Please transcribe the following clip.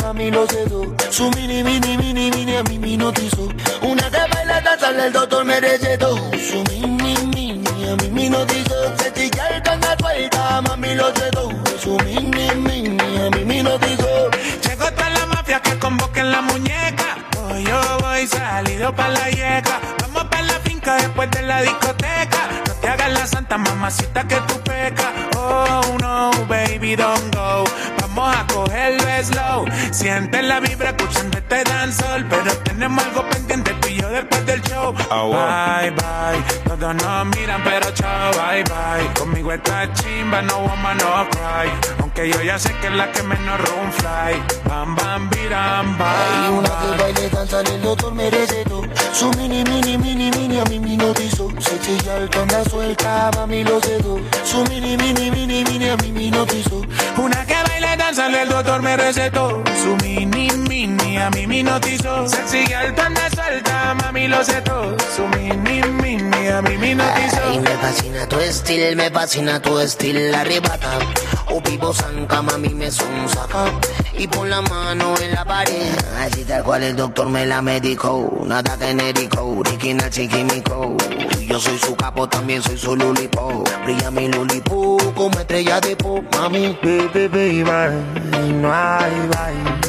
mami lo sé todo. Su mini, a mí me hipnotizó. Una que baila danza, el doctor me recetó. Su mini, a mí me hipnotizó. Se chica el canga suelta, mami lo sé todo. Su mini, a mí me hipnotizó. Llegó toda la mafia que convoquen la muñeca. Hoy yo voy salido pa' la yeca. Vamos pa' la finca después de la discoteca. No te hagas la santa mamacita que tú pecas. Oh no, baby, don't go. Vamos a cogerlo slow. Siente la vibra escuchando este dancehall. Pero tenemos algo pendiente tú y yo después del show. Bye, bye. Todos nos miran pero chao, bye, bye. Conmigo esta chimba, no woman, no cry. Aunque yo ya sé que es la que menos room fly. Bam, bam, biram, bam. Hay una que baile danza, el doctor me recetó. Su mini, a mí me hipnotizó. Se chilla el tonda suelta, mami lo cedo. Su mini, a mí me hipnotizó. Una que baile danza, el doctor me recetó. Su mini, a mí me hipnotizó. Sexy alto anda suelta, mami lo sé todo. Su mini, a mí me hipnotizó. Ay, me fascina tu estilo, arrebata. O vivo zanca, mami me sonsaca. Y pon la mano en la pared. Así tal cual el doctor me la medicó. Nada genérico, riquina chiquimico. Yo soy su capo, también soy su lulipo. Brilla mi lulipo como estrella de pop, mami. Baby, no hay, bye.